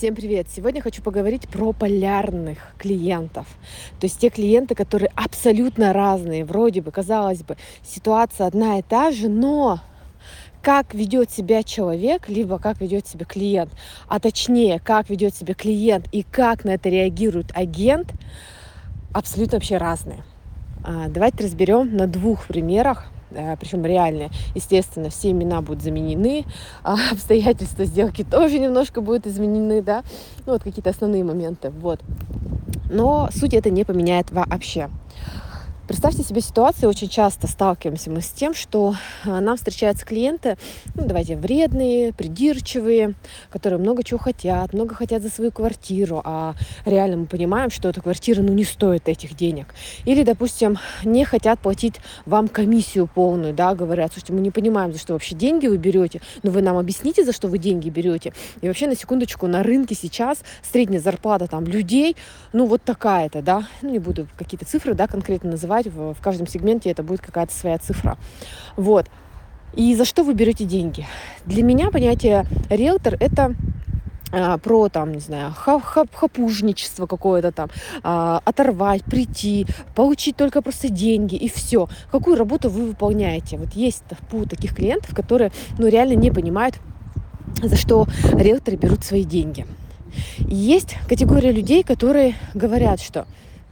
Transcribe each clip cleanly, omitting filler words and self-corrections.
Всем привет! Сегодня хочу поговорить про полярных клиентов. То есть те клиенты, которые абсолютно разные. Вроде бы, казалось бы, ситуация одна и та же, но как ведет себя человек, либо как ведет себя клиент, а точнее, как ведет себя клиент и как на это реагирует агент, абсолютно вообще разные. Давайте разберем на двух примерах, причем реальные. Естественно, все имена будут заменены, обстоятельства сделки тоже немножко будут изменены, да, ну вот какие-то основные моменты, вот. Но суть это не поменяет вообще. Представьте себе ситуацию, очень часто сталкиваемся мы с тем, что нам встречаются клиенты, ну, давайте, вредные, придирчивые, которые много чего хотят, много хотят за свою квартиру, а реально мы понимаем, что эта квартира, ну, не стоит этих денег. Или, допустим, не хотят платить вам комиссию полную, да, говорят, слушайте, мы не понимаем, за что вообще деньги вы берете, но вы нам объясните, за что вы деньги берете. И вообще, на секундочку, на рынке сейчас средняя зарплата там людей, ну, вот такая-то, да, ну, не буду какие-то цифры, да, конкретно называть, в каждом сегменте это будет какая-то своя цифра. Вот. И за что вы берете деньги? Для меня понятие риэлтор – это про, там, не знаю, хапужничество какое-то там, оторвать, прийти, получить только просто деньги и все. Какую работу вы выполняете? Вот есть таких клиентов, которые, ну, реально не понимают, за что риэлторы берут свои деньги. И есть категория людей, которые говорят, что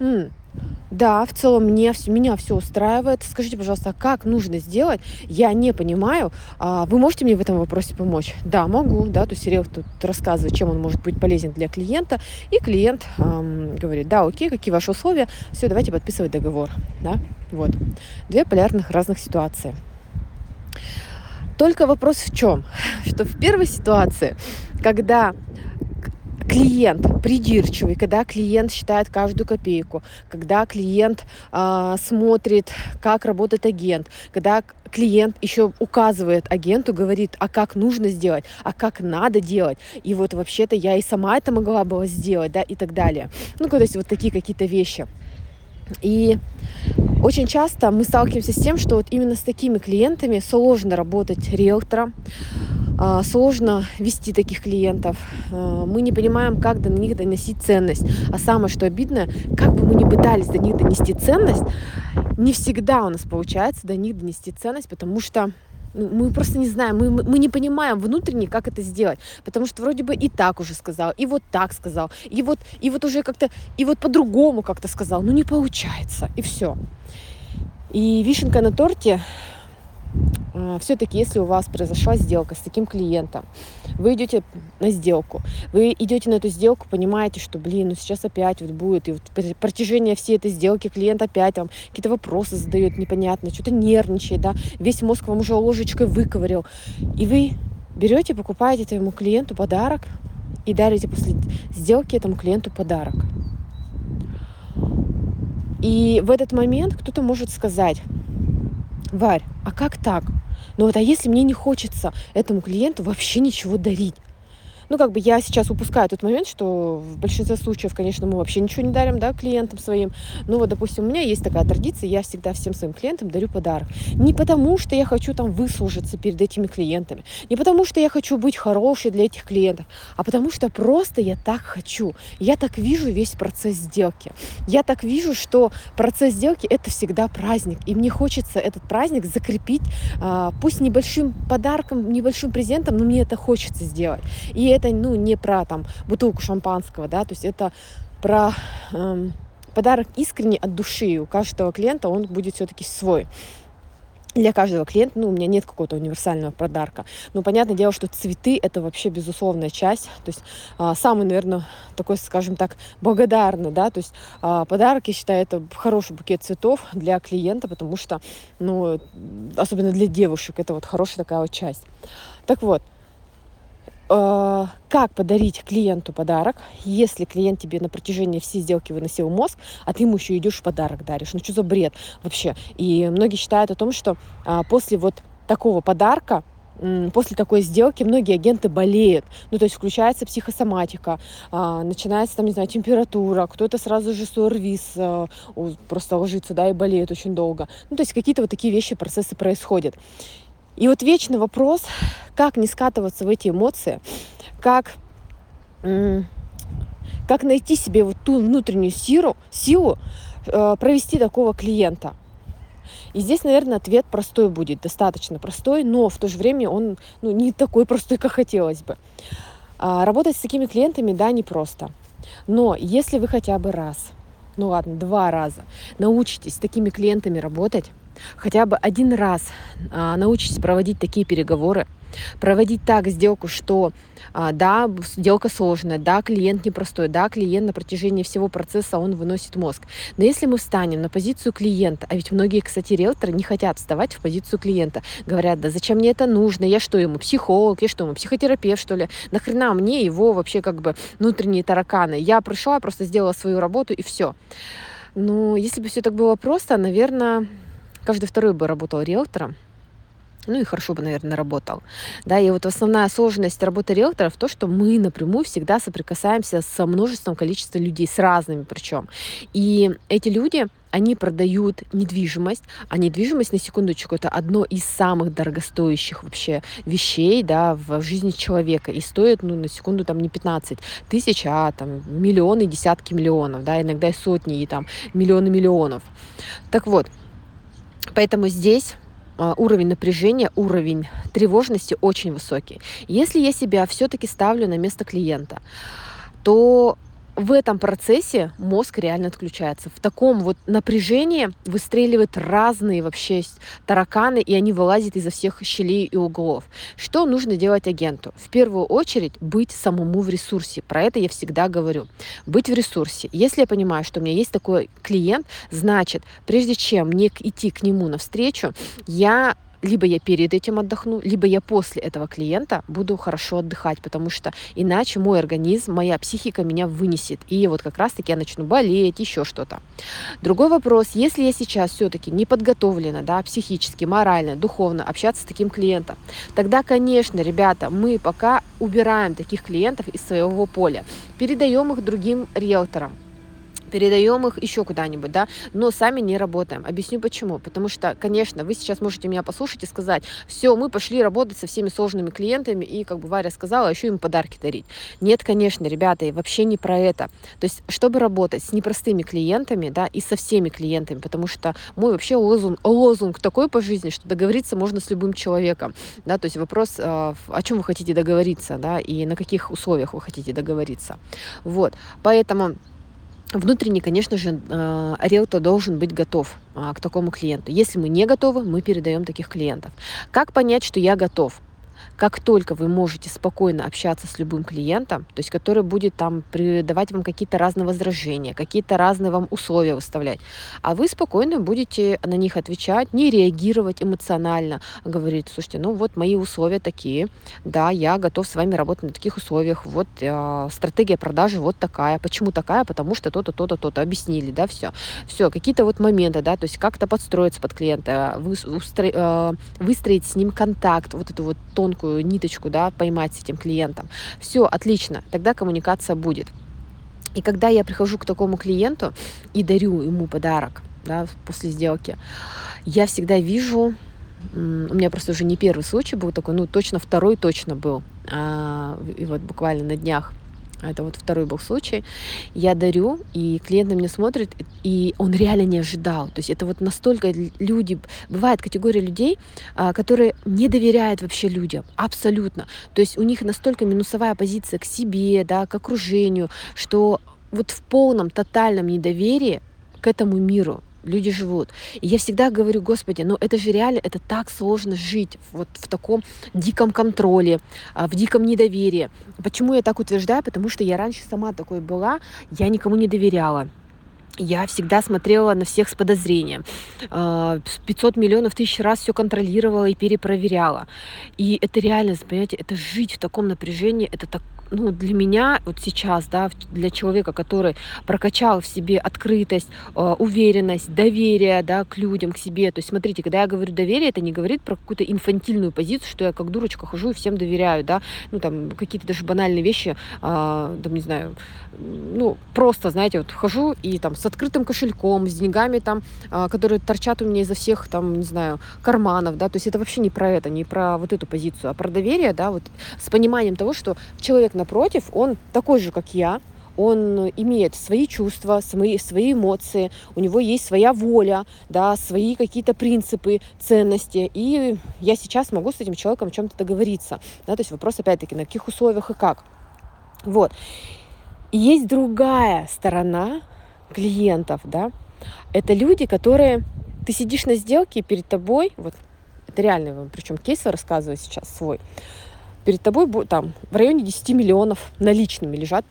да, в целом меня все устраивает. Скажите, пожалуйста, как нужно сделать? Я не понимаю. Вы можете мне в этом вопросе помочь? Да, могу. Да, то есть риэлтор тут рассказывает, чем он может быть полезен для клиента. И клиент говорит, да, окей, какие ваши условия? Все, давайте подписывать договор. Да? Вот. Две полярных разных ситуации. Только вопрос в чем? Что в первой ситуации, когда клиент придирчивый, когда клиент считает каждую копейку, когда клиент смотрит, как работает агент, когда клиент еще указывает агенту, говорит, а как нужно сделать, а как надо делать, и вот вообще-то я и сама это могла бы сделать, да, и так далее. Ну, то есть вот такие какие-то вещи. И очень часто мы сталкиваемся с тем, что вот именно с такими клиентами сложно работать риэлтором, сложно вести таких клиентов. Мы не понимаем, как до них доносить ценность. А самое, что обидно, как бы мы ни пытались до них донести ценность, не всегда у нас получается до них донести ценность, потому что мы просто не знаем, мы не понимаем внутренне, как это сделать. Потому что вроде бы и так уже сказал, и вот так сказал, и вот уже как-то, и вот по-другому как-то сказал. Но не получается, и все. И вишенка на торте. Все-таки, если у вас произошла сделка с таким клиентом, вы идете на сделку, вы идете на эту сделку, понимаете, что, ну сейчас опять вот будет, и вот протяжение всей этой сделки клиент опять там какие-то вопросы задает непонятно, что-то нервничает, да, весь мозг вам уже ложечкой выковырял, и вы берете, покупаете этому клиенту подарок и дарите после сделки этому клиенту подарок. И в этот момент кто-то может сказать: Варь, а как так? Ну вот, а если мне не хочется этому клиенту вообще ничего дарить? Ну, как бы я сейчас упускаю тот момент, что в большинстве случаев, конечно, мы вообще ничего не дарим, да, клиентам своим. Ну, вот, допустим, у меня есть такая традиция, я всегда всем своим клиентам дарю подарок. Не потому, что я хочу там выслужиться перед этими клиентами, не потому, что я хочу быть хорошей для этих клиентов, а потому что просто я так хочу. Я так вижу весь процесс сделки. Я так вижу, что процесс сделки – это всегда праздник. И мне хочется этот праздник закрепить, пусть небольшим подарком, небольшим презентом, но мне это хочется сделать. И это, ну, не про там бутылку шампанского, да, то есть это про подарок искренне от души. У каждого клиента он будет все-таки свой. Для каждого клиента, ну, у меня нет какого-то универсального подарка. Но понятное дело, что цветы – это вообще безусловная часть. То есть самый, наверное, такой, скажем так, благодарный, да, то есть подарок, я считаю, это хороший букет цветов для клиента, потому что, ну, особенно для девушек, это вот хорошая такая вот часть. Так вот, как подарить клиенту подарок, если клиент тебе на протяжении всей сделки выносил мозг, а ты ему еще идешь в подарок даришь? Ну что за бред вообще? И многие считают о том, что после вот такого подарка, после такой сделки многие агенты болеют. Ну, то есть включается психосоматика, начинается там, не знаю, температура, кто-то сразу же СОРВИС просто ложится, да, и болеет очень долго. Ну, то есть какие-то вот такие вещи, процессы происходят. И вот вечный вопрос, как не скатываться в эти эмоции, как м, как найти себе вот ту внутреннюю силу провести такого клиента. И здесь, наверное, ответ простой будет, достаточно простой, но в то же время он не такой простой, как хотелось бы. Работать с такими клиентами, да, непросто. Но если вы хотя бы раз, ну ладно, 2 раза научитесь с такими клиентами работать, хотя бы 1 раз научитесь проводить такие переговоры, проводить так сделку, что да, сделка сложная, да, клиент непростой, да, клиент на протяжении всего процесса он выносит мозг. Но если мы встанем на позицию клиента, а ведь многие, кстати, риэлторы не хотят вставать в позицию клиента, говорят, да зачем мне это нужно, я что ему, психолог, я что ему, психотерапевт, что ли, нахрена мне его вообще как бы внутренние тараканы, я пришла, просто сделала свою работу и все. Ну, если бы все так было просто, наверное, каждый второй бы работал риэлтором, ну и хорошо бы, наверное, работал. Да, и вот основная сложность работы риэлтора в том, что мы напрямую всегда соприкасаемся со множеством количества людей, с разными причем. И эти люди, они продают недвижимость, а недвижимость, на секундочку, это одно из самых дорогостоящих вообще вещей, да, в жизни человека. И стоит, ну, на секунду, там, не 15 тысяч, а там миллионы, десятки миллионов, да, иногда и сотни, и там миллионы миллионов. Так вот, поэтому здесь уровень напряжения, уровень тревожности очень высокий. Если я себя все-таки ставлю на место клиента, то в этом процессе мозг реально отключается. В таком вот напряжении выстреливают разные вообще тараканы, и они вылазят изо всех щелей и углов. Что нужно делать агенту? В первую очередь быть самому в ресурсе. Про это я всегда говорю. Быть в ресурсе. Если я понимаю, что у меня есть такой клиент, значит, прежде чем мне идти к нему навстречу, либо я перед этим отдохну, либо я после этого клиента буду хорошо отдыхать, потому что иначе мой организм, моя психика меня вынесет. И вот как раз-таки я начну болеть, еще что-то. Другой вопрос, если я сейчас все-таки не подготовлена, да, психически, морально, духовно общаться с таким клиентом, тогда, конечно, ребята, мы пока убираем таких клиентов из своего поля, передаем их другим риэлторам, передаем их еще куда-нибудь, да, но сами не работаем. Объясню почему. Потому что, конечно, вы сейчас можете меня послушать и сказать, все, мы пошли работать со всеми сложными клиентами, и, как бы Варя сказала, еще им подарки дарить. Нет, конечно, ребята, и вообще не про это. То есть, чтобы работать с непростыми клиентами, да, и со всеми клиентами, потому что мой вообще лозунг такой по жизни, что договориться можно с любым человеком, да, то есть вопрос, о чем вы хотите договориться, да, и на каких условиях вы хотите договориться. Вот, поэтому внутренне, конечно же, риэлтор должен быть готов к такому клиенту. Если мы не готовы, мы передаем таких клиентов. Как понять, что я готов? Как только вы можете спокойно общаться с любым клиентом, то есть который будет там давать вам какие-то разные возражения, какие-то разные вам условия выставлять, а вы спокойно будете на них отвечать, не реагировать эмоционально, а говорить, слушайте, ну вот мои условия такие, да, я готов с вами работать на таких условиях, вот стратегия продажи вот такая, почему такая, потому что то-то, то-то, то-то, объяснили, да, все, какие-то вот моменты, да, то есть как-то подстроиться под клиента, выстроить с ним контакт, вот эту вот тонкую ниточку, да, поймать с этим клиентом. Все, отлично, тогда коммуникация будет. И когда я прихожу к такому клиенту и дарю ему подарок, да, после сделки, я всегда вижу, у меня просто уже не первый случай был такой, ну, точно второй точно был, и вот буквально на днях. Это вот второй был случай. Я дарю, и клиент на меня смотрит, и он реально не ожидал. То есть это вот настолько люди... Бывает категория людей, которые не доверяют вообще людям. Абсолютно. То есть у них настолько минусовая позиция к себе, да, к окружению, что вот в полном, тотальном недоверии к этому миру люди живут. И я всегда говорю, Господи, ну это же реально, это так сложно жить вот в таком диком контроле, в диком недоверии. Почему я так утверждаю? Потому что я раньше сама такой была, я никому не доверяла. Я всегда смотрела на всех с подозрением. 500 миллионов тысяч раз все контролировала и перепроверяла. И это реальность, понимаете, это жить в таком напряжении, это так, ну, для меня вот сейчас, да, для человека, который прокачал в себе открытость, уверенность, доверие, да, к людям, к себе. То есть, смотрите, когда я говорю доверие, это не говорит про какую-то инфантильную позицию, что я как дурочка хожу и всем доверяю, да, ну, там, какие-то даже банальные вещи, там, не знаю, ну, просто, знаете, вот хожу и там с открытым кошельком, с деньгами там, которые торчат у меня изо всех там, не знаю, карманов, да, то есть это вообще не про это, не про вот эту позицию, а про доверие, да, вот с пониманием того, что человек напротив, он такой же, как я, он имеет свои чувства, свои эмоции, у него есть своя воля, да, свои какие-то принципы, ценности. И я сейчас могу с этим человеком о чем-то договориться. Да, то есть вопрос, опять-таки, на каких условиях и как. Вот. И есть другая сторона клиентов, да. Это люди, которые... Ты сидишь на сделке, и перед тобой, вот это реальный вам, причем кейс я рассказываю сейчас свой, перед тобой там в районе 10 миллионов наличными лежат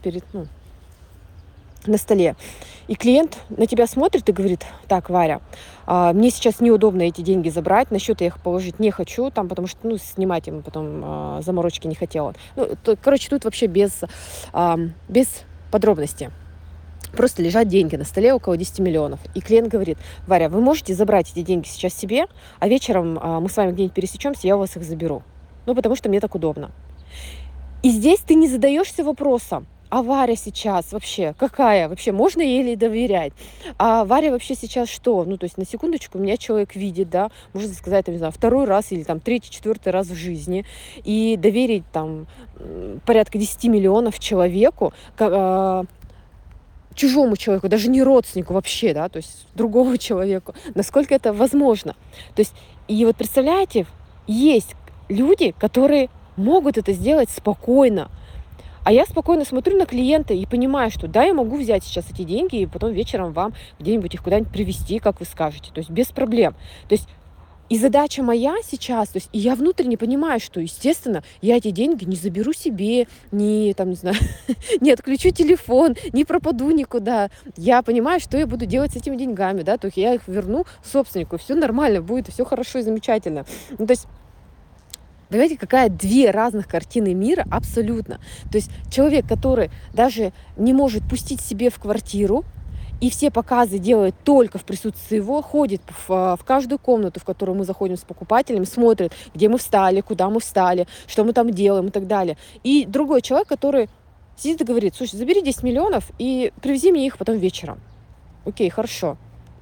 на столе. И клиент на тебя смотрит и говорит: так, Варя, мне сейчас неудобно эти деньги забрать, на счет я их положить не хочу, там, потому что снимать ему потом заморочки не хотела. Короче, тут вообще без подробностей. Просто лежат деньги на столе около 10 миллионов. И клиент говорит: Варя, вы можете забрать эти деньги сейчас себе, а вечером мы с вами где-нибудь пересечемся, я у вас их заберу. Потому что мне так удобно. И здесь ты не задаешься вопросом: а Варя сейчас вообще какая? Вообще можно ей доверять? А Варя вообще сейчас что? То есть на секундочку меня человек видит, да, можно сказать, там, не знаю, второй раз или там третий, четвертый раз в жизни. И доверить там порядка 10 миллионов человеку, чужому человеку, даже не родственнику вообще, да, то есть другому человеку, насколько это возможно. То есть, и вот представляете, есть люди, которые могут это сделать спокойно. А я спокойно смотрю на клиента и понимаю, что да, я могу взять сейчас эти деньги и потом вечером вам где-нибудь их куда-нибудь привезти, как вы скажете, то есть без проблем. То есть и задача моя сейчас, то есть и я внутренне понимаю, что, естественно, я эти деньги не заберу себе, не отключу телефон, не пропаду никуда. Я понимаю, что я буду делать с этими деньгами, да, то есть я их верну собственнику, все нормально будет, все хорошо и замечательно. То есть понимаете, какая две разных картины мира абсолютно. То есть человек, который даже не может пустить себе в квартиру, и все показы делает только в присутствии его, ходит в каждую комнату, в которую мы заходим с покупателем, смотрит, где мы встали, куда мы встали, что мы там делаем и так далее. И другой человек, который сидит и говорит: слушай, забери 10 миллионов и привези мне их потом вечером. Окей, хорошо.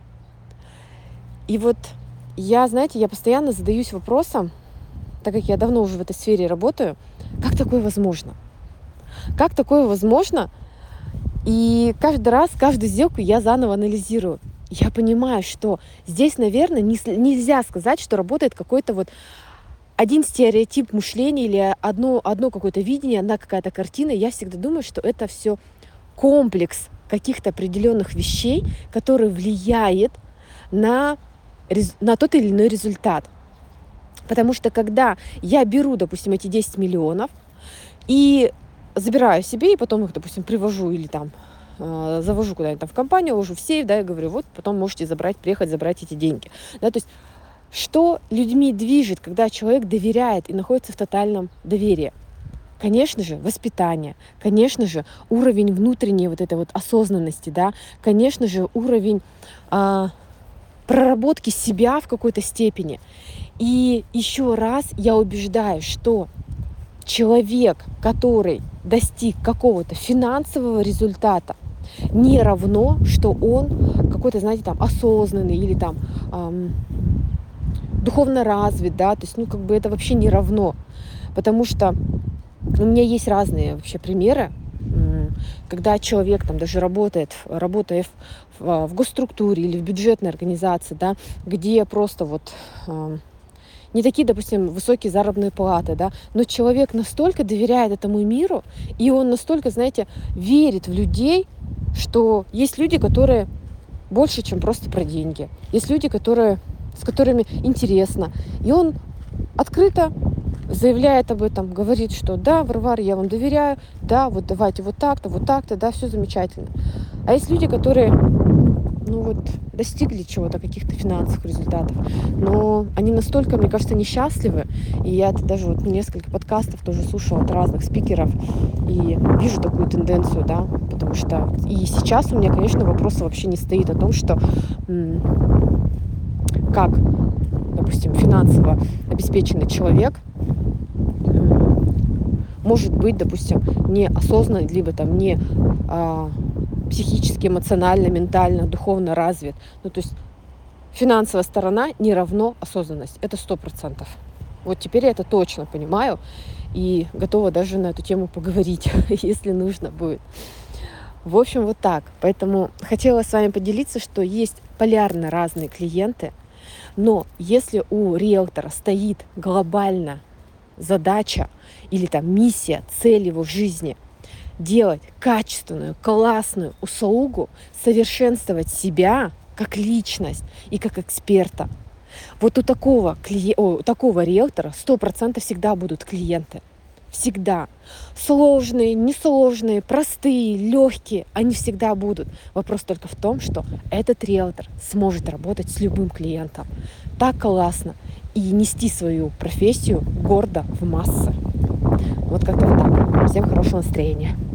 И вот я постоянно задаюсь вопросом, так как я давно уже в этой сфере работаю, как такое возможно? Как такое возможно? И каждый раз, каждую сделку я заново анализирую. Я понимаю, что здесь, наверное, нельзя сказать, что работает какой-то вот один стереотип мышления или одно какое-то видение, одна какая-то картина. Я всегда думаю, что это все комплекс каких-то определенных вещей, которые влияет на тот или иной результат. Потому что когда я беру, допустим, эти 10 миллионов и забираю себе, и потом их, допустим, привожу или там завожу куда-нибудь там в компанию, ложу в сейф, да, и говорю: вот потом можете приехать забрать эти деньги. Да, то есть что людьми движет, когда человек доверяет и находится в тотальном доверии? Конечно же, воспитание, конечно же, уровень внутренней вот этой вот осознанности, да, конечно же, уровень проработки себя в какой-то степени. И еще раз я убеждаю, что человек, который достиг какого-то финансового результата, не равно, что он какой-то, знаете, там осознанный или там духовно развит, да, то есть, это вообще не равно, потому что у меня есть разные вообще примеры, когда человек там даже работая в госструктуре или в бюджетной организации, да, где просто не такие, допустим, высокие заработные платы, да, но человек настолько доверяет этому миру, и он настолько, знаете, верит в людей, что есть люди, которые больше, чем просто про деньги. Есть люди, с которыми интересно. И он открыто заявляет об этом, говорит, что да, Варвара, я вам доверяю, да, вот давайте вот так-то, да, все замечательно. А есть люди, которые, достигли чего-то, каких-то финансовых результатов, но они настолько, мне кажется, несчастливы, и я даже несколько подкастов тоже слушала от разных спикеров, и вижу такую тенденцию, да, потому что и сейчас у меня, конечно, вопроса вообще не стоит о том, что как, допустим, финансово обеспеченный человек может быть, допустим, неосознанно, либо там не психически, эмоционально, ментально, духовно развит. То есть финансовая сторона не равно осознанность. Это 100%. Вот теперь я это точно понимаю и готова даже на эту тему поговорить, если нужно будет. В общем, вот так. Поэтому хотела с вами поделиться, что есть полярно разные клиенты, но если у риэлтора стоит глобально задача или там миссия, цель его в жизни делать качественную, классную услугу, совершенствовать себя как личность и как эксперта, вот у такого риэлтора 100% всегда будут клиенты. Всегда. Сложные, несложные, простые, легкие, они всегда будут. Вопрос только в том, что этот риэлтор сможет работать с любым клиентом так классно и нести свою профессию гордо в массы. Вот как-то вот так. Всем хорошего настроения.